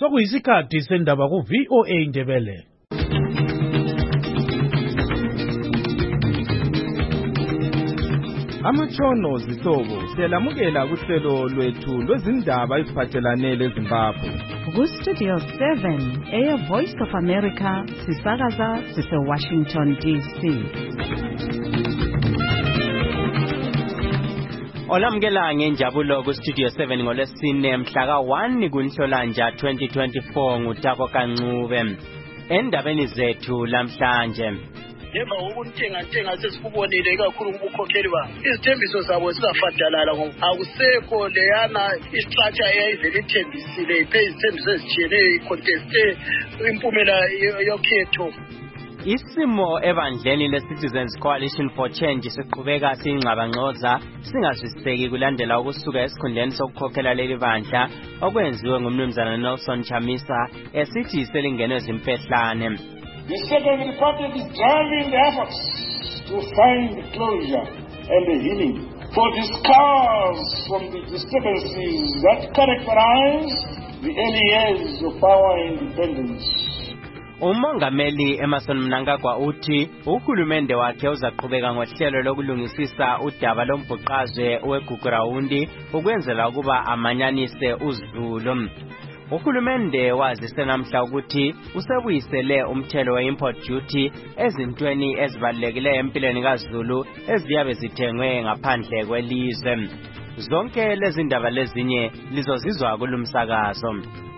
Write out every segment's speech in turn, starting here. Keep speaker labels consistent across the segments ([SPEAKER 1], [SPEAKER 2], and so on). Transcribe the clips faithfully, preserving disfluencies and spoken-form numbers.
[SPEAKER 1] Sokuyisikhathi sendaba ku V O A Indebele.
[SPEAKER 2] Amatshono zihlobo siyalamukela kuhlelo lwethu lwezindaba eziphathelane leZimbabwe.
[SPEAKER 3] Ku Studio seven, Air Voice of America, sisakaza sise Washington D C.
[SPEAKER 4] Olamukela ngenjabulo ku Studio seven ngolesine mhla ka one kuNhlolanja twenty twenty-four nguTako Kancube. Endabeni zethu lamhlanje.
[SPEAKER 5] Ngemva kokuntenga ntenga sesikubonile kakhulu ukukhokheli ba izithembiso zabo zingafadalala ngoba akusekho leyana istructure eyayivele ithembisile iphe izithembiso ezitshiyeneyo iconteste impumela yokhetho.
[SPEAKER 4] Isimo ebandleni le-Citizens Coalition for Change siqhubeka singxabangxoza singazwisiseki kulandela ukusuka esikhundleni sokukhokhela leli bandla okwenziwe ngumnumzana Nelson Chamisa esithi selingenwe zimpehlane.
[SPEAKER 6] The Second Republic is driving the efforts to find closure and healing for the scars from the disturbances that characterize the early years of our independence.
[SPEAKER 4] Umongameli Emmerson Mnangagwa uthi uhulumende wakhe uzaqhubeka ngohlelo lokulungisisa udaba lombhuqazwe weGugurawundi ukwenzela ukuba amanyanise uZulu. Uhulumende wazise namhla ukuthi usebuyisele umthelo we-import duty ezintweni ezibalulekile empilweni kaZulu eziyabe zithengwe ngaphandle kwelizwe. Zonke lezi ndaba lezinye lizozizwa kulumsakazo.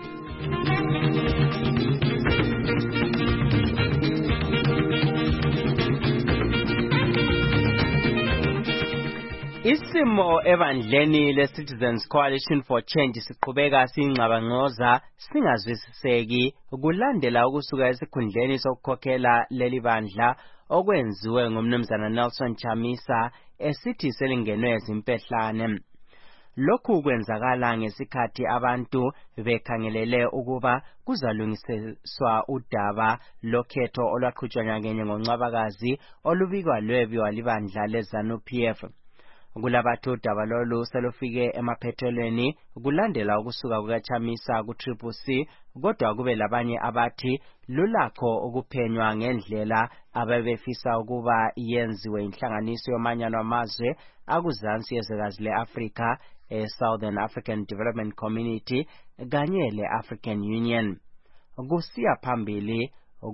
[SPEAKER 4] Isimo ebandleni le-Citizens Coalition for Change siqhubeka singxabangxoza singazwisiseki kulandela ukusuka esikhundleni sokukhokhela leli bandla okwenziwe ngumnumzana Nelson Chamisa esithi selingenwe zimpehlane. Lokhu kwenzakala ngesikhathi abantu bekhangelele ukuba kuzalungiswa udaba lokhetho olwaqhutshwa nyakenye ngoNcwabakazi olubikwa lwebiwa libandla leZANU P F. Kulabathu udaba lolu selufike emaphethelweni kulandela ukusuka kukaChamisa ku-Triple C, kodwa kube labanye abathi lulakho ukuphenywa ngendlela ababefisa ukuba yenziwe inhlanganiso yomanyano amazwe akuzansi yezwekazi le-Afrika, e-Southern African Development Community kanye le-African Union. Kusiya phambili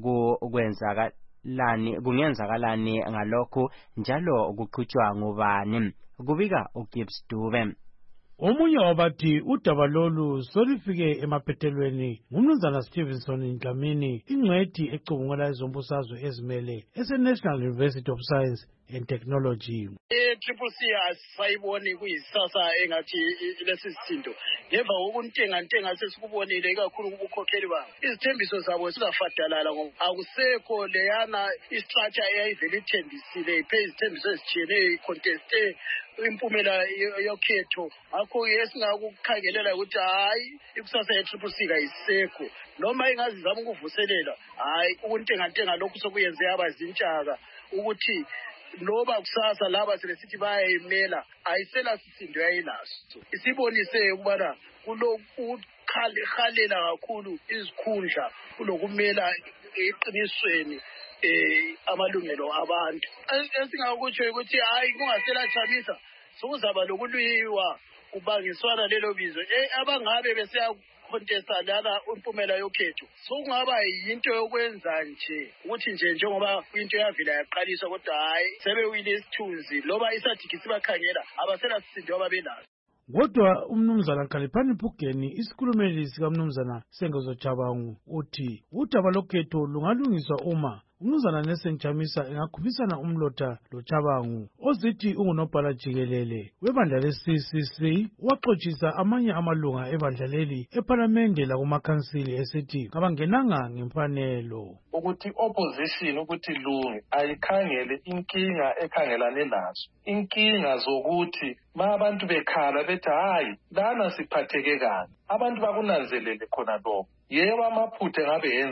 [SPEAKER 4] ukwenzakalani kungenzakalani ngalokhu njalo ukuqhutshwa ngubani. Kubika uGibbs Dube.
[SPEAKER 1] Omunye wabathi udaba lolu solifike emaphethelweni ngumnumzana Stevenson Dlamini ingcwethi ecubungula ezombusazwe ezimele ese-National University of Science and Technology.
[SPEAKER 5] E-Triple C asayiboni kuyisasa engathi lesi sithinto ngemva kokuntenga ntenga sesikubonile kakhulu ukukhokheli ba izithembiso zabo zingafadalala ngoba akusekho leyana istructure eyayivele ithembisile iphe izithembiso ezitshiyeneyo iconteste impumela yokhetho. Akho esingakukhangelela ukuthi hayi ikusasa ye-Triple C kayisekho noma ingazizama ukuvuselela hayi ukuntenga ntenga lokhu sokuyenze abazintshaka ukuthi noba kusasa laba selesithi bayayimela ayisela sisindo yayilaso. Isibonise ukubana kulokukhalela kakhulu izikhundla kulokumela eqinisweni eh amalungelo abantu. Esingakutsho ukuthi hayi kungasela Chamisa sokuzaba lokulwiwa kubangiswana lelo bizo abangabe besiya contesta lana impumela yokhetho. Sokungaba yinto yokwenza nje ukuthi nje njengoba into yavila yaqaliswa kodwa hayi sebewile isithunzi loba isathiki sibakhangela abasela sisindo ababelazo.
[SPEAKER 1] Kodwa umnumzana Khaliphani Phugeni isikhulumeli sikamnumzana Sengezo Jabangu uthi udaba lokhetho lungalungiswa uma umnumzana Nelson Chamisa engakhuphisana umlotha loChabangu ozithi ungunobhala jikelele webandla le-C C C waxoxisa amanye amalunga ebandla leli ePhalamende lakumakhansili esithi kabangenanga ngemfanelo
[SPEAKER 7] ukuthi opposition ukuthi lunge ayikhangele inkinga ekhangelane nazo inkinga zokuthi ma abantu bekhala bethi hayi lana siphatheke kabi abantu bakunanzelele khona lokho yebo amaphutha ngabe yenzeka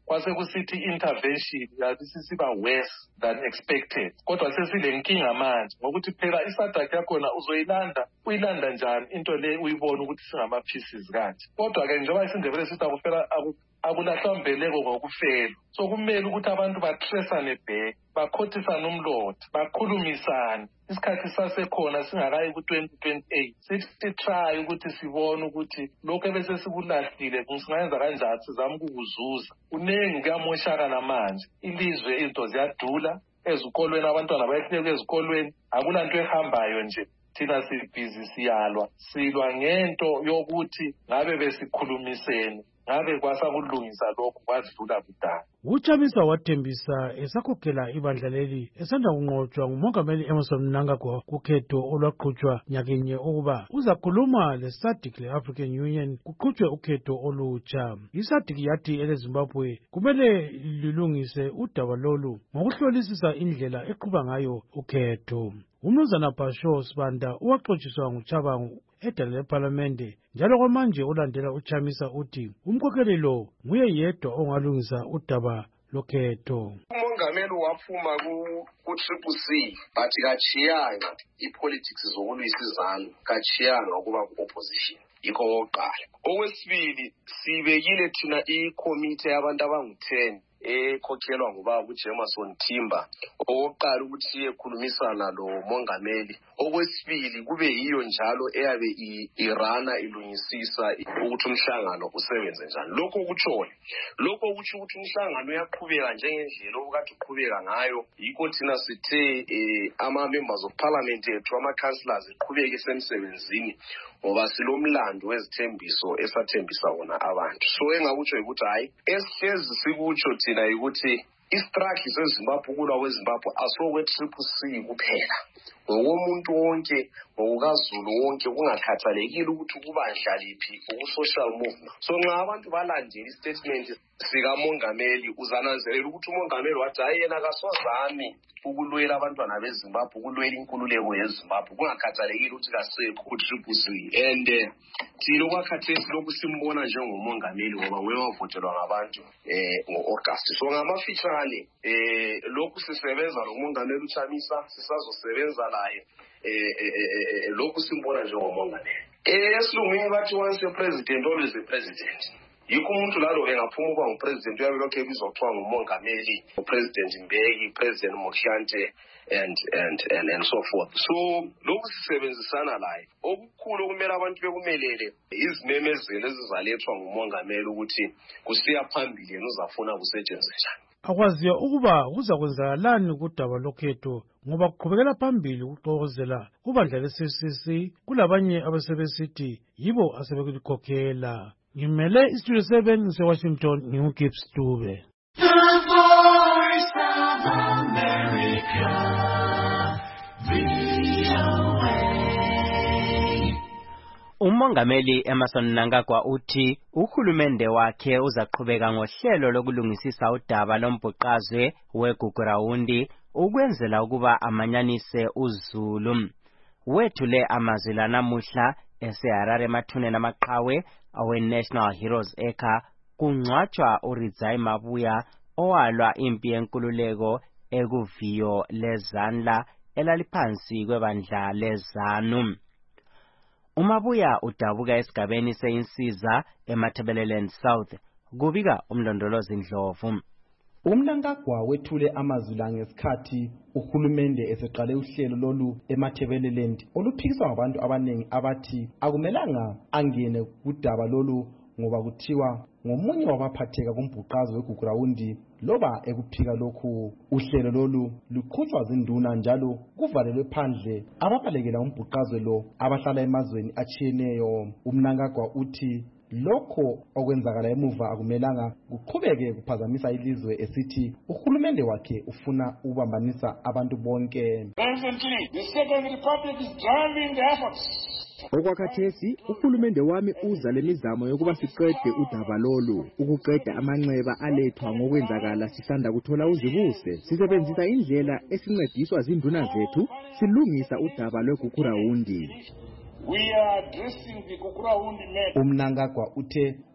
[SPEAKER 7] kwase kusithi intervention yasisiba worse than expected. Kodwa sesilenkinga manje ngokuthi phela iSADC yakhona uzoyilanda uyilanda njani into le uyibona ukuthi singama pieces kanje. Kodwa ke njengoba isindebele sithi akufela akulahlwa mbeleko ngokufela. So kumele ukuthi abantu bathresane back, bakhothisane umlotha, bakhulumisane. Isikhathi sasekhona singakayi ku twenty twenty-eight. Sithi try ukuthi sibone ukuthi lokho ebese sikulahlile kungayenza kanjani sizama ukukuzuza. Unengi kuyamoshakala manje. Ilizwe into ziyadula ezikolweni abantwana bayehleke ezikolweni akulanto ehambayo nje. Thina sibhizi siyalwa silwa ngento yokuthi ngabe besikhulumisene ngabe kwasakulungisa lokho kwadlula kudala.
[SPEAKER 1] UChamisa wathembisa esakhokhela ibandla leli esanda kunqotshwa ngumongameli Emmerson Mnangagwa kukhetho olwaqhutshwa nyakenye ukuba uzakhuluma leSADC le-African Union kuqhutshwe ukhetho olutsha. iSADC yathi eleZimbabwe kumele lilungise udaba lolu ngokuhlolisisa indlela eqhuba ngayo ukhetho. Umnumzana Basho Sibanda uwaxotshiswa nguChabangu edala leParlamente njalo kwamanje ulandela uChamisa uthi umkhokheli lo nguye yedwa ongalungisa udaba lokhetho.
[SPEAKER 8] Umongameli waphuma ku Triple C bathi kachiyanga ipolitics zokulwisa izanu kachiyanga ukuba ku-opposition. Yikho oqala. Okwesibili sibekile thina i-committee yabantu abangu ten ekhokhelwa ngubaba uJemerson Timber oqala ukuthi iyekhulumisana lo mongameli. Okwesibili kube yiyo njalo eyabe irana ilungisisa ukuthi umhlangano usebenze njani. Lokho kuthole lokho ukuthi ukuthi umhlangano uyaqhubeka njengendlela okade uqhubeka ngayo. Yikho thina sithe ama members of parliament ethu ama councillors iqhubeke esemsebenzini ngoba silomlando wezithembiso esathembisa wona abantu. So engakutsho ukuthi hayi esihlezi sikutsho thina ukuthi istruggle zeZimbabwe kulwa kweZimbabwe asokwe Triple C kuphela. Ngokomuntu wonke ngokukaZulu wonke kungakhathalekile ukuthi kubandla liphi uku-social movement. So nxa abantu balandela istatement sikamongameli uzananzelela ukuthi umongameli wathi hayi yena kasozami ukulwela abantwana beZimbabwe ukulwela inkululeko yeZimbabwe kungakhathalekile ukuthi kasekho ku-Triple C. And thina okwakhathesi lokhu simbona njengomongameli ngoba nguye wavotelwa ngabantu eh ngo-August. So ngamafitshane eh lokhu sisebenza nomongameli uChamisa sisazosebenza naye eh lokhu simbona njengomongameli. Eh esilungwini bathi once a president always a president. Yikho umuntu lalo engaphuma ukuba ngupresident uyabe lokho ebizwa kuthiwa ngumongameli, upresident Mbeki, president Moshante and and and and so forth. So lokhu sisebenzisana laye okukhulu kumele abantu bekumelele izimemezelo ezizalethwa ngumongameli ukuthi kusiya phambili yena uzafuna kusetshenziswe njani.
[SPEAKER 1] Akwaziyo ukuba kuza kwenzakalani kudaba lokhetho ngoba kuqhubekela phambili ukuxokozela kubandla le-C C C kulabanye abasebesithi yibo asebelikhokhela. Ngimele iStudio seven ngiseWashington nginguGibbs Dube.
[SPEAKER 9] The Voice of America, V O A.
[SPEAKER 4] Umongameli Emmerson Mnangagwa uthi uhulumende wakhe uzaqhubeka ngohlelo lokulungisisa udaba lombhuqazwe weGugurawundi ukwenzela ukuba amanyanise uZulu. Wethule amazwi la namuhla eseHarare emathuneni amaqhawe awe National Heroes Acre kungcwatshwa uRidzai Mabuya owalwa impi yenkululeko ekuviyo lezandla elaliphansi kwebandla leZanu. uMabuya udabuka esigabeni seinsiza eMatabeleland South kubika umlondolozi Ndlovu.
[SPEAKER 10] uMnangagwa wethule amazwi la ngesikhathi uhulumende eseqale uhlelo lolu eMatabeleland oluphikiswa ngabantu abanengi abathi akumelanga angene kudaba lolu ngoba kuthiwa ngomunye wabaphatheka kumbhuqazo weGugurawundi loba ekuphika lokhu. Uhlelo lolu lukhutshwa zinduna njalo kuvalelwe phandle ababalekela umbhuqazo lo abahlala emazweni atshiyeneyo. uMnangagwa uthi lokho okwenzakala emuva akumelanga kuqhubeke kuphazamisa ilizwe esithi uhulumende wakhe ufuna ubambanisa abantu bonke.
[SPEAKER 6] Presently, the Second Republic is driving the efforts.
[SPEAKER 11] Okwakhathesi uhulumende wami uza lemizamo yokuba siqede udaba lolu ukuqeda amanxeba alethwa ngokwenzakala sisanda kuthola uzibuse. Sisebenzisa indlela esincediswa zinduna zethu silungisa udaba lweGugurawundi.
[SPEAKER 6] We are addressing the Gugurawundi matter.
[SPEAKER 10] uMnangagwa uthe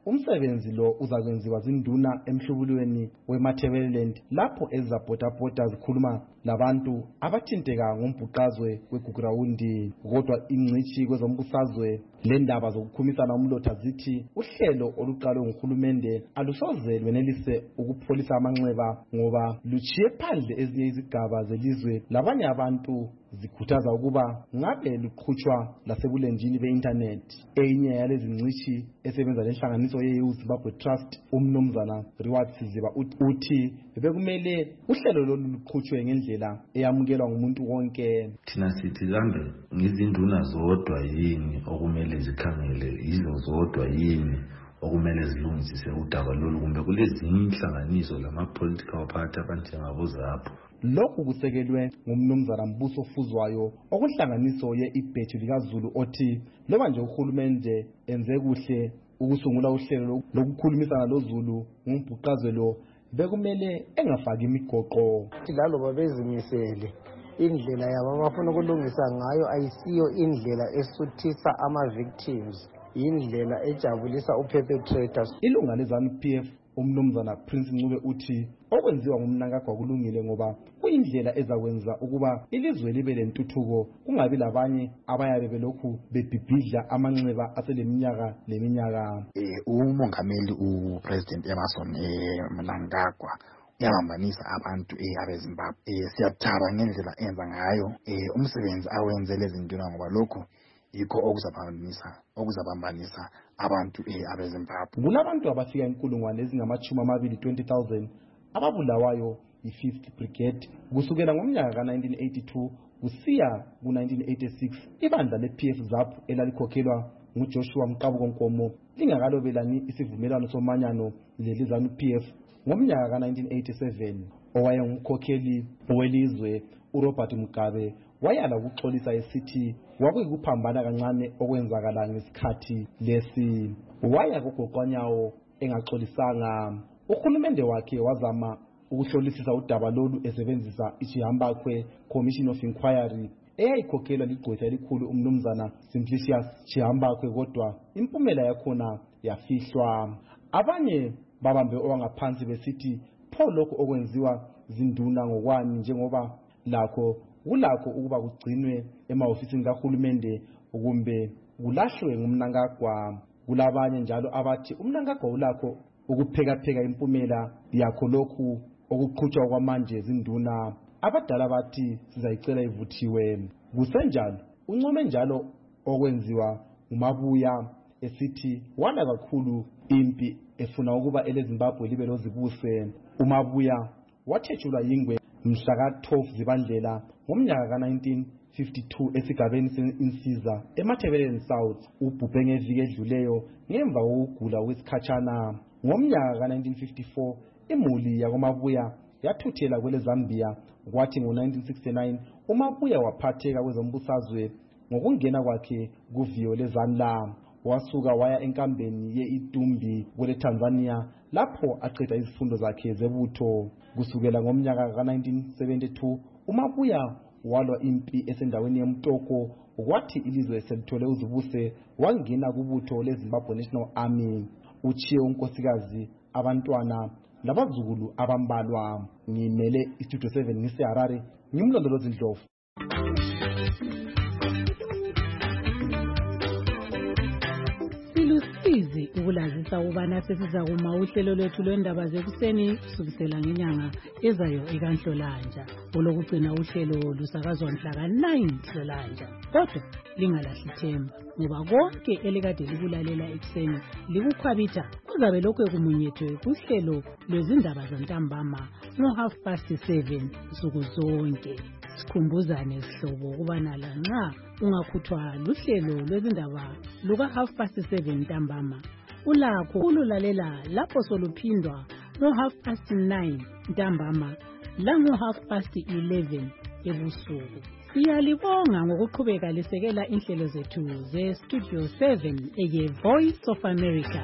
[SPEAKER 10] umsebenzi lo uzakwenziwa zinduna emhlubulweni weMatabeleland lapho ezizabhodabhoda zikhuluma labantu abathinteka ngombhuqazwe kwegugrawundi. Kodwa ingcitshi kwezombusazwe lendaba zokukhumisana umlotha zithi uhlelo oluqalwe nguhulumende alusoze lwenelise ukupholisa amanxeba ngoba luchiye phandle ezinye izigaba zelizwe labanye abantu zikhuthaza ukuba ngabe luqhutshwa lasebulenjini be-internet. Enye yalezi ngcitshi esebenza lenhlanganiso ye-Youth Zimbabwe Trust umnumzana Reward Siziba uthi bekumele uhlelo lolu luqhutshwe ngendlela eyamukelwa ngumuntu wonke.
[SPEAKER 12] Thina sithi kambe ngizinduna zodwa yini okumele zikhangele, yizo zodwa yini okumele zilungisise udaba lolu kumbe kulezinye inhlanganiso lama-political party abanjengabo ZAPU?
[SPEAKER 10] Lokhu kusekelwe ngumnumzana Mbuso Fuzwayo okunhlanganiso ye-Ibhethu likaZulu othi loba nje uhulumende enze kuhle ukusungula uhlelo lokukhulumisana loZulu ngombhuqazwe lo bekumele engafaki imigoqo.
[SPEAKER 13] Lalo babezimisele indlela yabo abafuna ukulungisa ngayo ayisiyo indlela esuthisa ama-victims, indlela ejabulisa u-perpetrators.
[SPEAKER 10] Ilunga le-ZANU P F umnumzana Prince Ncube uthi okwenziwa ngumnankagwa kulungile ngoba kuyindlela ezakwenza ukuba ilizwe libe lentuthuko kungabi labanye abayabe belokhu bebhibhidla amanxeba aseleminyaka leminyaka.
[SPEAKER 14] Eh umongameli uPresident Emmerson Mnangagwa uyabambanisa abantu eh abeZimbabwe. Eh siyathaba ngendlela enza ngayo eh umsebenzi awenze lezinduna ngoba lokho yikho okuzabambanisa okuzabambanisa abantu eh abeZimbabwe.
[SPEAKER 10] Kulabantu abafika inkulungwane ezingamachumi amabili twenty thousand ababulawayo i-fifth Brigade kusukela ngomnyaka ka nineteen eighty-two kusiya ku nineteen eighty-six. Ibandla le-P F ZAPU elalikhokhelwa nguJoshua Mqabuko Nkomo lingakalobelani isivumelwano somanyano leli-ZANU P F ngomnyaka ka nineteen eighty-seven. Owayengumkhokheli welizwe uRobert Mugabe wayala ukuxolisa esithi wakuyikuphambana kancane okwenzakala ngesikhathi lesi. Waya kugoqwanyawo engaxolisanga. Uhulumende wakhe wazama ukuhlolisisa udaba lolu esebenzisa iChihambakwe Commission of Inquiry eyayikhokhelwa ligqwetha elikhulu umnumzana Simplicius Chihambakwe, kodwa impumela yakhona yafihlwa. Abanye babambe owangaphansi besithi pho lokho okwenziwa zinduna ngokwani njengoba lakho kulakho ukuba kugcinwe emahofisini kahulumende kumbe kulahlwe ngumnankagwa. Kulabanye njalo abathi umnankagwa ulakho ukupheka pheka impumela yakho lokhu okuqhutshwa kwamanje zinduna. Abadala bathi sizayicela ivuthiwe. Kusenjalo uncome njalo okwenziwa uMabuya esithi wala kakhulu impi efuna ukuba eleZimbabwe libe lozibuse. uMabuya wathethulwa yingwe mhla ka twelve Zibandlela ngomnyaka ka nineteen fifty-two esigabeni seInsiza eMatabeleland South. Ubhubhe ngeviki edluleyo ngemva kokugula kwesikhatshana. Ngomnyaka ka nineteen fifty-four imuli yakoMabuya yathuthela kwele Zambia, kwathi ngo nineteen sixty-nine uMabuya waphatheka kwezombusazwe ngokungena kwakhe kuviyo leZanla. Wasuka waya enkambeni ye-Itumbi kwele Tanzania lapho aqeda izifundo zakhe zebutho. Kusukela ngomnyaka ka nineteen seventy-two uMabuya walwa impi esendaweni yeMtoko, kwathi ilizwe selithole uzibuse wangena kubutho leZimbabwe National Army. Uchiye unkosikazi, abantwana labazukulu abambalwa. Ngimele iStudio seven ngiseHarare, ngimlondolozi Ndlovu.
[SPEAKER 15] Silusizi ukulazisa ubana sesiza kuma uhlelo lwethu lwendaba zekuseni kusukisela ngenyanga ezayo ekanhlolanja. Olokugcina uhlelo lusakazwa mhla ka nine Nhlolanja. Kodwa lingalahli ithemba ngoba konke elikade likulalela ekuseni likukhwabitha kuzabe lokho ekumunyethwe kuhlelo lwezindaba zantambama ngo half past seven nsuku zonke. Sikhumbuzane sihlobo ukubana la nxa ungakhuthwa luhlelo lwezindaba luka half past seven ntambama ulakho ululalela lapho soluphindwa ngo half past nine ntambama lango half past eleven ebusuku. Siyalibonga ngokuqhubeka lisekela inhlelo zethu ze Studio seven eye Voice of America.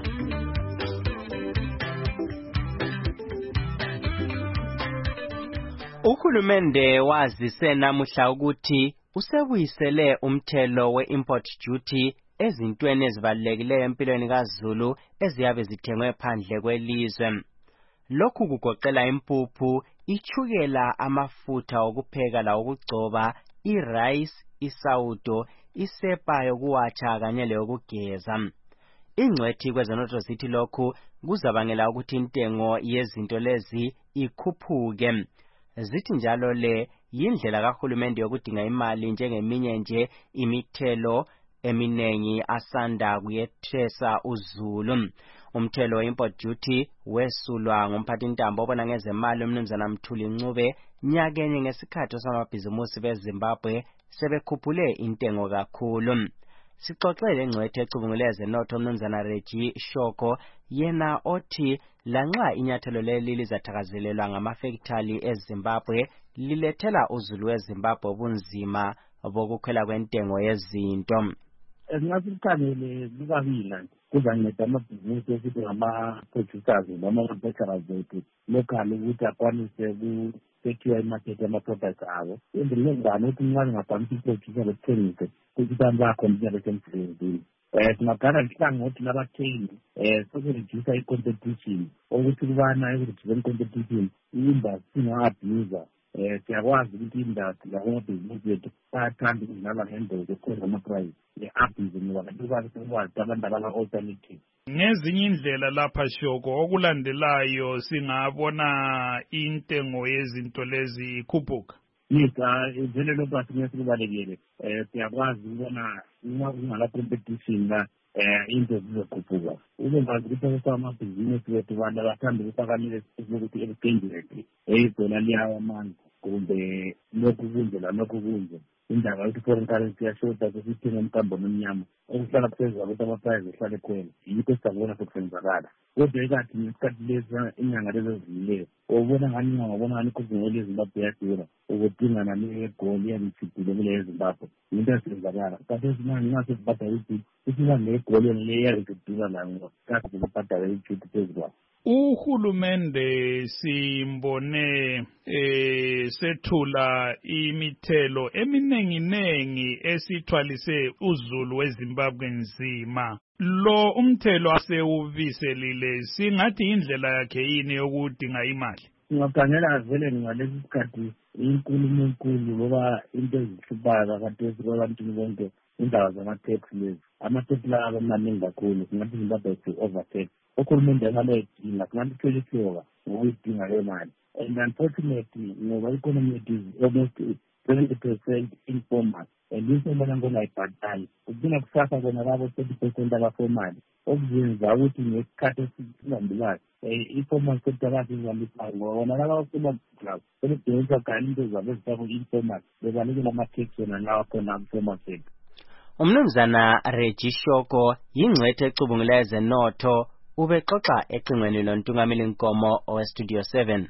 [SPEAKER 4] Uhulumende wazise namuhla ukuthi usebuyisele umthelo we-import duty ezintweni ezibalulekileyo empilweni kaZulu eziyabe zithengwe phandle kwelizwe. Lokhu kugoqela impuphu, ichukela, amafutha okupheka lawokugcoba, irice, isawudo, isepa yokuwatsha kanye leyokugeza. Ingcwethi kwezenotho zithi lokhu kuzabangela ukuthi intengo yezinto lezi ikhuphuke. Zithi njalo le yindlela kahulumende yokudinga imali njengeminye nje imithelo eminengi asanda kuyethesa uZulu. Umthelo we-import duty wesulwa ngumphathintambo obona ngezemali uMnumzana Mthuli Ncube nyakenye ngesikhathi samabhizimusi beZimbabwe sebekhuphule intengo kakhulu. Sixoxele ingcwethi ecubungule ezenotho uMnumzana Reggie Shoko yena othi lanxa inyathelo leli lizathakazelelwa ngamafektali eZimbabwe lilethela uZulu weZimbabwe ubunzima bokukhwela kwentengo yezinto.
[SPEAKER 16] Esingasikhangele kukabili kuzanceda amabhizinisi esithi ngama-producers noma ama-manufacturers ethu local ukuthi akwanise ukuthethiwa imarket yama-products abo. Endleleni ngani ukuthi nxa ngingakwanisa i-producer bekuthengise ukuthi abantu bayakhona besemsebenzini. Um singagada lihlangothi labathengi um sokureducer i-competition ukuthi kubana ekureduceni i-competition i-industry inga-abuser. Eh siyakwazi ukuthi industry labomabhizinisi bethu bayathanda ukudlala ngendlela zokukhweza ama-price le-abuse ngoba abantu bakwazi abantu abala-alternative.
[SPEAKER 17] Ngezinye indlela lapha Shoko okulandelayo singabona intengo yezinto lezi ikhuphuka.
[SPEAKER 16] Yes, vele lokho asingeke kubalekele. Eh siyakwazi ukubona uma kungala competition la eh into zizokhuphuka. Ube ngazi ukuthi amabhizinisi bethu bantu abathanda ukuphakamisa ukuthi eligengileke eyidollar liyawa manje kumbe lokhu kunje la lokhu kunje indaba yokuthi foreign currency yashoda kusithenga umkambo nomnyama okuhlala kusenza ukuthi ama-price ehlale khwela yikho esizabona sokusenzakala. Kodwa ekathi ngesikhathi leza inyanga lezo ezidlulileyo ubona ngani ngabona ngani kuzingole eZimbabwe yadura ukudingana negoli yangithidile kule eZimbabwe into esenzakala kanti ezinani ngasezibhadala ukuthi isiba negoli leyo yakudura la ngoba kathi ukubhadala ijuti phezulu.
[SPEAKER 17] Uhulumende simbone eh sethula imithelo eminenginengi esithwalise uZulu weZimbabwe nzima. Lo umthelo asewubiselile singathi indlela yakhe yini yokudinga imali.
[SPEAKER 16] Singakhangela vele ngalesi sikhathi inkulumo enkulu ngoba into ezihluphayo kade abantu bonke indaba zama-tax lezi. Ama-tax la amaningi kakhulu singathi Zimbabwe si-overtax. Uhulumende angaledinga singathi kuyehluka ngokuyidinga leyo mali. And unfortunately ngoba i-economy is almost seventy percent informal. And informal ngongayibhadali kudinga kusasa kona labo thirty percent abaformal okuzenza ukuthi ngesikhathi esihambelayo i-informal sector kathi izihambisana ngoba wona laba abaformal club sebedinga kanye into zabo ezifakwa informal bebalekela ama-tax wona lawa khona informal sector.
[SPEAKER 4] Umnumzana Reggie Shoko yingcwethi ecubungule ezenotho ubexoxa ecingweni loNtungameli Nkomo oweStudio seven.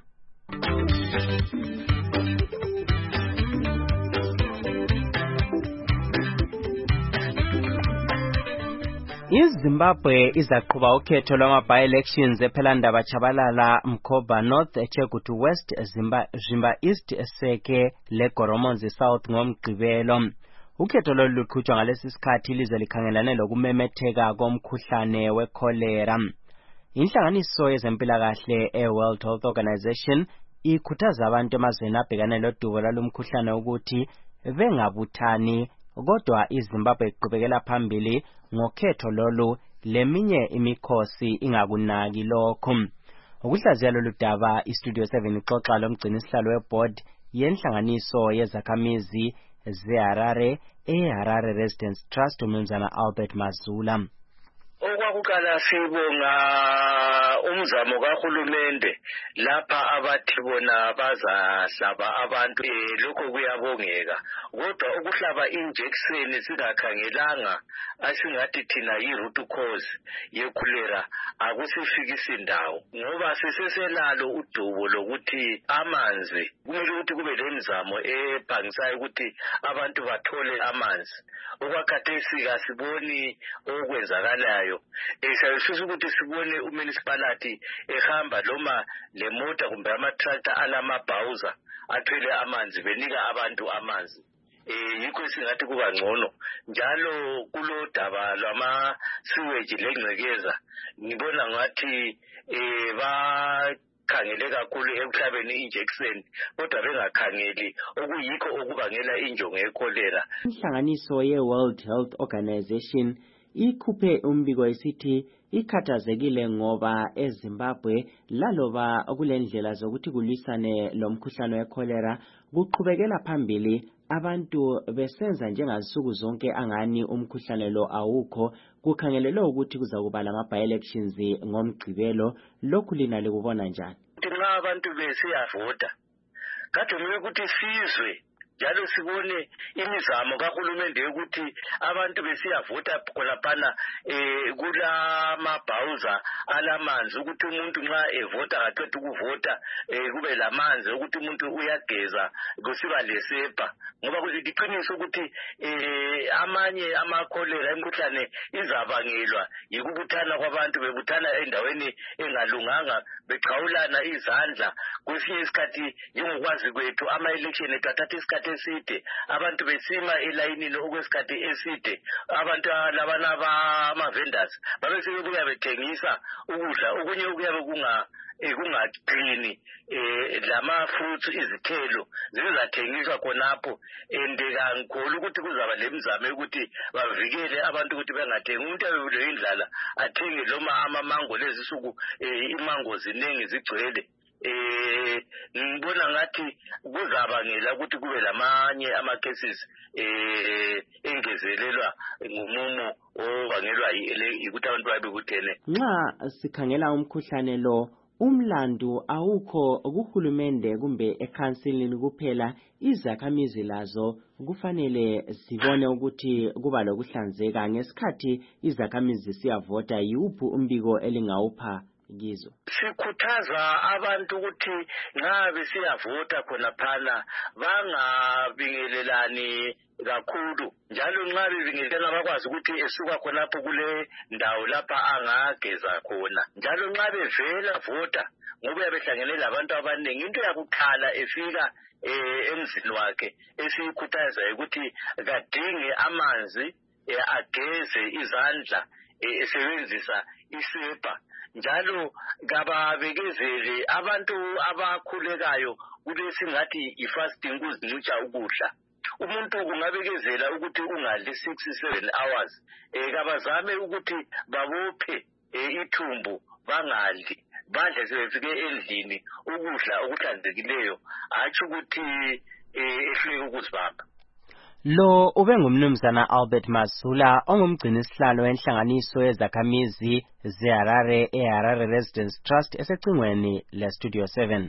[SPEAKER 4] iZimbabwe izaqhuba ukhetho lwama-by-elections ephelandaba Chabalala Mkhoba North eChegutu West Zimba, Zimba East Seke leGoromonzi South ngomgqibelo. Ukhetho lolu luqhutshwa ngalesi sikhathi ilizwe likhangelane lokumemetheka komkhuhlane wekholera. Inhlanganiso yezempilakahle e-World Health Organization ikhuthaza abantu emazweni abhekane lodubo lwalumkhuhlane ukuthi bengabuthani kodwa iZimbabwe iqhubekela phambili ngokhetho lolu leminye imikhosi ingakunaki lokho. Ukuhlaziya lolu daba iStudio seven ixoxa lomgcinisihlalo weboard yenhlanganiso yezakhamizi zeHarare eHarare Residence Trust uMnumzana Albert Mazula.
[SPEAKER 18] Okwakuqala sibonga umzamo kahulumende lapha abathi bona bazahlaba abantu lokho kuyabongeka kodwa ukuhlaba injection singakhangelanga asingathi thina yi-root cause yekholera akusifikisi indawo ngoba siseselalo udubo lokuthi amanzi kumele ukuthi kube lemizamo ebhangisayo ukuthi abantu bathole amanzi okwakhathesi kasiboni okwenzakalayo esayisusa ukuthi sibone umunicipality ehamba noma lemota kumbe ama-tractor alamabhawuza athwele amanzi benika abantu amanzi eh yikho esingathi kuba ngcono njalo kulo daba lwama sewage lengcekeza ngibona ngathi eh ba khangele kakhulu ekuhlabeni injection kodwa bengakhangeli okuyikho okubangela injongo yekholera.
[SPEAKER 4] Inhlanganiso ye-World Health Organization ikhuphe umbiko esithi ikhathazekile ngoba eZimbabwe laloba kulendlela zokuthi kulwisane lomkhuhlane wekholera kuqhubekela phambili abantu besenza njengazinsuku zonke angani umkhuhlane lo awukho kukhangelelwe ukuthi kuzakuba lama by-elections ngomgqibelo. Lokhu lina likubona njani?
[SPEAKER 18] Nxa abantu besiyavota kade kumele ukuthi sizwe njalo sibone imizamo kahulumende yokuthi abantu besiyavota khonapana eh kula mabhawuza alamanzi ukuthi umuntu nxa evota akaqeda ukuvota eh kube lamanzi ukuthi umuntu uyageza kusiba lesepa ngoba kuliqiniso ukuthi eh amanye amakholera emkhuhlane izabangelwa yikubuthana kwabantu bebuthana endaweni engalunganga beqhawulana izandla kwesinye isikhathi njengokwazi kwethu ama-election etathatha isikhathi eside abantu besima elayinini okwesikhathi eside abantu labana ama-vendors babe sebebuya bethengisa ukudla okunye okuyabe kunga kungaqini eh lama-fruits izithelo zizathengiswa khonapho endeka ngikhulu ukuthi kuzaba lemizamo ukuthi bavikele abantu ukuthi bengathengi umuntu abebulewe indlala athenge noma amamango lezi suku imango ziningi zigcwele eh ngibona ngathi kuzabangela ukuthi kube lamanye ama cases eh engezelelwa ngumumo obangelwa yikuthi abantu babe kuthene.
[SPEAKER 4] Nxa sikhangela umkhuhlane lo umlando awukho kuhulumende kumbe ekansilini kuphela, izakhamizi lazo kufanele sibone ukuthi kuba lokuhlanzeka ngesikhathi izakhamizi siyavota. Yuphi umbiko elingawupha kizo?
[SPEAKER 18] Sikhuthaza abantu ukuthi nxa besiyavota khona phana bangabingelelani kakhulu njalo nxa bebingelelana bakwazi ukuthi esuka khonapho kule ndawo lapha angageza khona njalo nxa bevela vota ngoba behlangene labantu abaningi into yakukhala efika eh emzini wakhe esikhuthaza ukuthi kadinge amanzi ageze izandla esebenzisa isepa njalo kababekezele abantu abakhulekayo kulesingathi ifasting kuzinutsha ukudla. Umuntu kungabekezela ukuthi ungadli six seven hours eh kabazame ukuthi babophe ithumbu bangadli badle sebefike endlini ukudla okuhlanzekileyo atsho ukuthi ehleke ukuzibamba.
[SPEAKER 4] Lo ube ngumnumzana Albert Masula ongumgcinisihlalo wenhlanganiso yezakhamizi zeHarare eHarare Residence Trust esecingweni leStudio seven.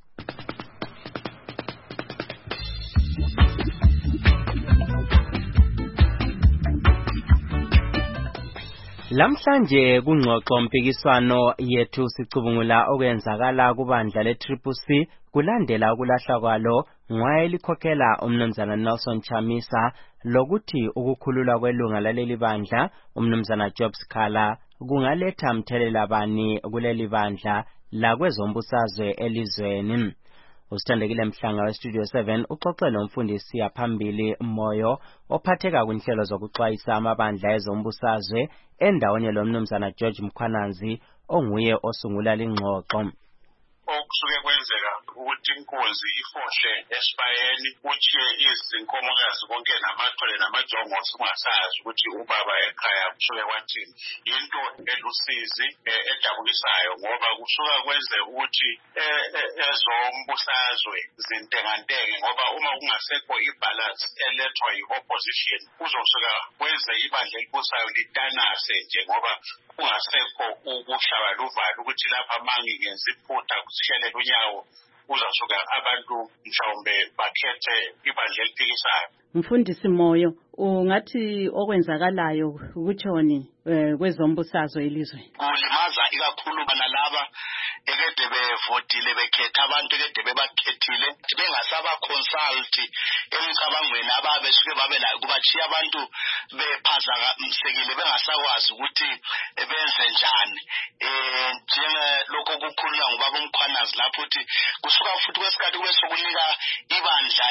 [SPEAKER 4] Lamhlanje kungxoxo mpikiswano yethu sicubungula okwenzakala kubandla le-Triple C kulandela ukulahlwa kwalo ngwayelikhokhela umnumzana Nelson Chamisa lokuthi ukukhululwa kwelunga laleli bandla umnumzana Job Sikhala kungaletha mthelela bani kuleli bandla lakwezombusazwe elizweni. Usithandekile Mhlanga weStudio seven uxoxele umfundisi yaphambili Moyo ophatheka kwinhlelo zokuxwayisa amabandla ezombusazwe endaweni lomnumzana George Mkhwananzi onguye osungula lingxoxo.
[SPEAKER 19] Okusuke kwenzeka ukuthi inkunzi ifohle esibayeni utshiye izinkomokazi konke namathole namajongosi ungasazi ukuthi ubaba ekhaya kusuke kwathini. Into elusizi edabukisayo ngoba kusuka kwenze ukuthi ezombusazwe zintengantenge ngoba uma kungasekho ibalance elethwa yi-opposition kuzosuka kwenze ibandla elibusayo litanase nje ngoba kungasekho ukuhlaba luvalo ukuthi lapha mangi ngenza iphutha kusihlele kunyawo uzasuka abantu mhlawumbe bakhethe ibandla eliphikisayo.
[SPEAKER 3] Mfundisi Moyo, ungathi okwenzakalayo ukutshoni kwezombusazwe elizwe
[SPEAKER 19] kulimaza ikakhulu bana laba ekade bevotile bekhetha abantu ekade bebakhethile bengasaba consult emcabangweni ababesuke babela kubachiya abantu bephazamsekile bengasakwazi ukuthi benze njani. Eh
[SPEAKER 18] njengelokho kukhulunywa ngubaba uMkhwanazi lapho uthi kusuka futhi kwesikhathi kube sokunika ibandla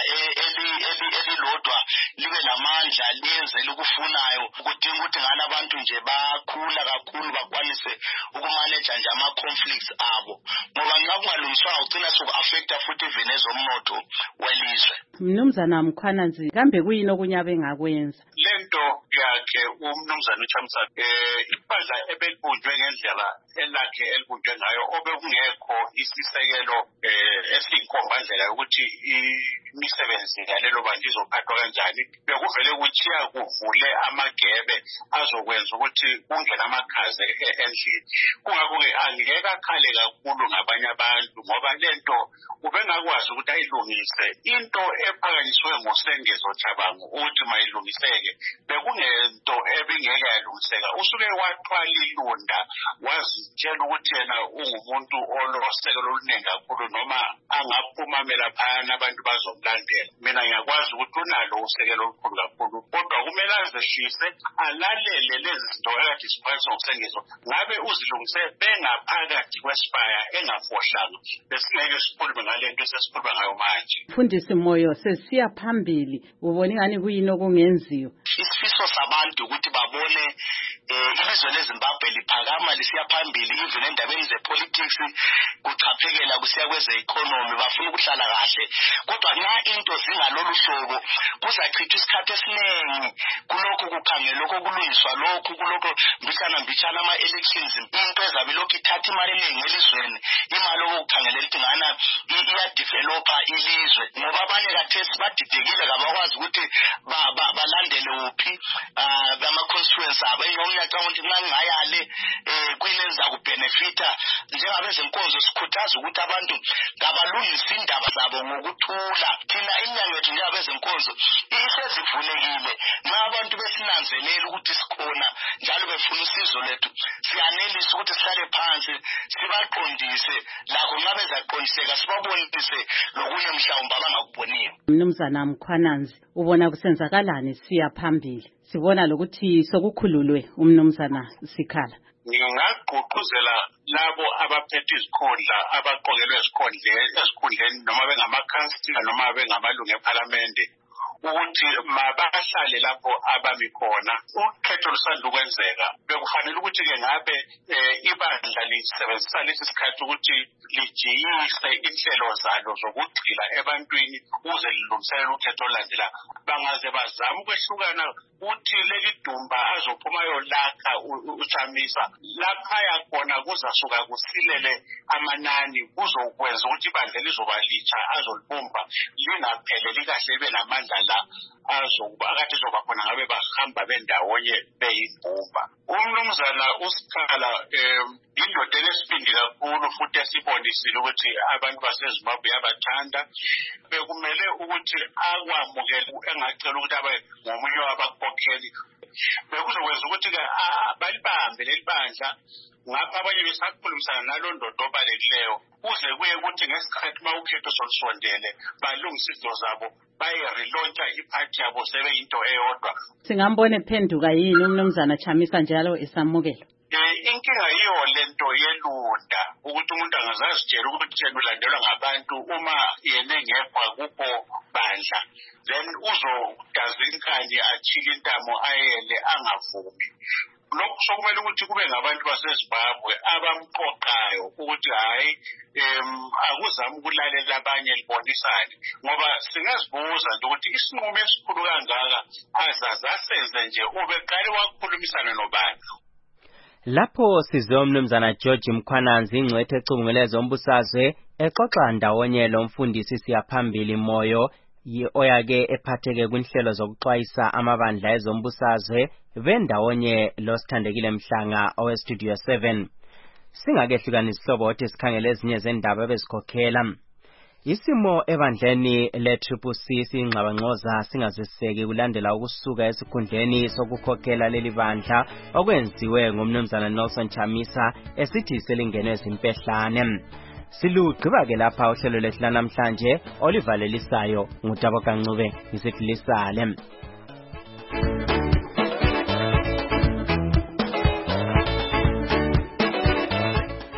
[SPEAKER 18] elilodwa libe lamandla lenze lokufunayo kudinga ukuthi ngani abantu nje bakhula kakhulu bakwanise ukumanage nje ama-conflicts abo ngoba ngakungalungiswanga ugcina soku-affecta futhi even ezomnotho welizwe.
[SPEAKER 3] Mnumzana Mkhwanazi, kambe kuyini okunye abengakwenza?
[SPEAKER 19] Lento yakhe umnumzana uChamisa eh ibandla ebelibunjwe ngendlela elakhe elibunjwe ngayo obekungekho isisekelo eh esiyinkombandlela yokuthi imisebenzi yalelo bandla izophathwa kanjani bekuvele kuthiya kuvule amagebe azokwenza ukuthi kungena amakhaze endlini. Kungakho-ke angeke akhale kakhulu ngabanye abantu ngoba lento ubengakwazi ukuthi ayilungise into ephakanyiswe nguSengezo Tshabangu ukuthi mayilungiseke bekungento ebingeke yalungiseka. Usuke waxhwala ilunda wazitshela ukuthi yena ungumuntu olosekelo oluningi kakhulu noma angaphumamela phana abantu bazomlandela. Mina ngiyakwazi ukuthi unalo usekelo olukhulu kakhulu kodwa kumele azehlise alalele lezi zinto ekade ziphathwa nguSengezo ngabe uzilungise bengaphakathi kwesibaya engafohlanga besingeke sikhulume ngalento esesikhuluma ngayo manje.
[SPEAKER 3] Mfundisi Moyo, sesiya phambili ubone ngani kuyini okungenziwa?
[SPEAKER 18] Isifiso sabantu ukuthi babone ilizwe leZimbabwe liphakama lisiya phambili even endabeni zepolitics kuchaphekela kusiya kweze economy bafuna ukuhlala kahle kodwa nxa into zingalolu hlobo kuzachitha isikhathi esiningi kulokho kukhangela lokho kulungiswa lokho kulokho mbishana mbishana ama elections into ezabe lokho ithatha imali eningi elizweni imali okukhangelela ukuthi ngana iya developer ilizwe ngoba abanye kathesi badidekile kabakwazi ukuthi balandele uphi bama constituency abo ngiyacabanga ukuthi ngangayale kwinenza kubenefita njengabe zenkonzo sikhuthaza ukuthi abantu ngabalungisa indaba zabo ngokuthula thina inyanga yethu njengabe zenkonzo isezivulekile nabantu besinanzelela ukuthi sikhona njalo befuna usizo lethu siyanelisa ukuthi sihlale phansi sibaqondise lakho ngabe zaqondiseka sibabonise lokunye mhlawumbe abangakuboniyo.
[SPEAKER 3] Mnumzana Mkhwanazi, ubona kusenzakalani siya phambili? Sibona lokuthi sokukhululwe umnumzana Sikhala.
[SPEAKER 19] Ngingagqugquzela labo abaphethe izikhundla abaqokelwe esikhundleni noma bengamakhansila noma bengamalungu ePhalamende ukuthi mabahlale lapho abami khona. Ukhetho lusanda ukwenzeka bekufanele ukuthi-ke ngabe ibandla lisebenzisa lesi sikhathi ukuthi lijiyise inhlelo zalo zokugxila ebantwini ukuze lilungiselele ukhetho olandela. Bangaze bazama ukwehlukana ukuthi leli dumba azophuma yolakha uChamisa laphaya khona kuzasuka kusilele amanani kuzokwenza ukuthi ibandla lizoba litsha azolibumba lingapheleli kahle libe namandla la azokuba akade zoba khona ngabe bahamba bendawonye beyibumba. Umnumzana uSikhala indoda enesibindi kakhulu futhi esibonisile ukuthi abantu baseZimbabwe yabathanda bekumele ukuthi akwamukele engacela ukuthi abe ngomunye wabakhokheli bekuzokwenza ukuthi-ke balibambe leli bandla ngapha abanye besakhulumisana nalo ndoda obalekileyo kuze kuye ukuthi ngesikhathi uma ukhetho solusondele balungisa izinto zabo baye-relauncha iphathi yabo sebe yinto eyodwa.
[SPEAKER 3] Singambone ephenduka yini umnumzana Chamisa njalo esamukela?
[SPEAKER 19] Inkinga yiyo lento yelunda ukuthi umuntu angazazitshela ukuthi yena ulandelwa ngabantu uma yena engekho akukho bandla then uzodaza inkani achike intamo ayele angavumi. Lokhu sokumele ukuthi kube ngabantu baseZimbabwe abamqoqayo ukuthi hayi akuzama ukulalela abanye libonisane ngoba singazibuza nje ukuthi isinqumo esikhulu kangaka azazasenze nje ubeqale wakhulumisana nobani.
[SPEAKER 4] Lapho sizwe umnumzana George Mkhwanazi ingcwethe ecubungule zombusazwe exoxa ndawonye lo mfundisi siyaphambili Moyo oyake ephatheke kwinhlelo zokuxwayisa amabandla ezombusazwe bendawonye lo Sithandekile Mhlanga owe Studio seven. Singakehlukana isihlobo othi sikhangele ezinye zendaba bezikhokhela. Isimo ebandleni le-Triple C singxabangxoza singaziseki kulandela ukusuka esikhundleni sokukhokhela leli bandla okwenziwe ngumnumzana Nelson Chamisa esithi selingenwe izimpehlane. Silugqiba-ke lapha uhlelo lethu lanamhlanje olivalelisayo nguTabo Kancube ngisifilisale.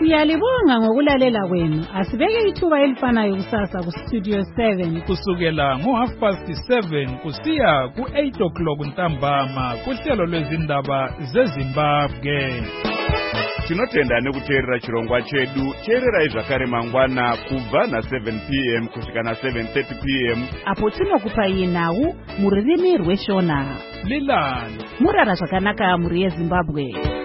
[SPEAKER 15] Siyalibonga ngokulalela kwenu. Asibeke ithuba elifanayo kusasa ku Studio seven
[SPEAKER 17] kusukela ngo half past seven kusiya ku eight o'clock ntambama kuhlelo lwezindaba zeZimbabwe.
[SPEAKER 20] Tinotenda nekuteerera chirongwa chedu. Teererai zvakare mangwana kubva na seven p m kusvika na seven thirty p m
[SPEAKER 21] apo tinokupai nhau mururimi rweshona.
[SPEAKER 17] Lilani
[SPEAKER 21] murara zvakanaka muri yeZimbabwe.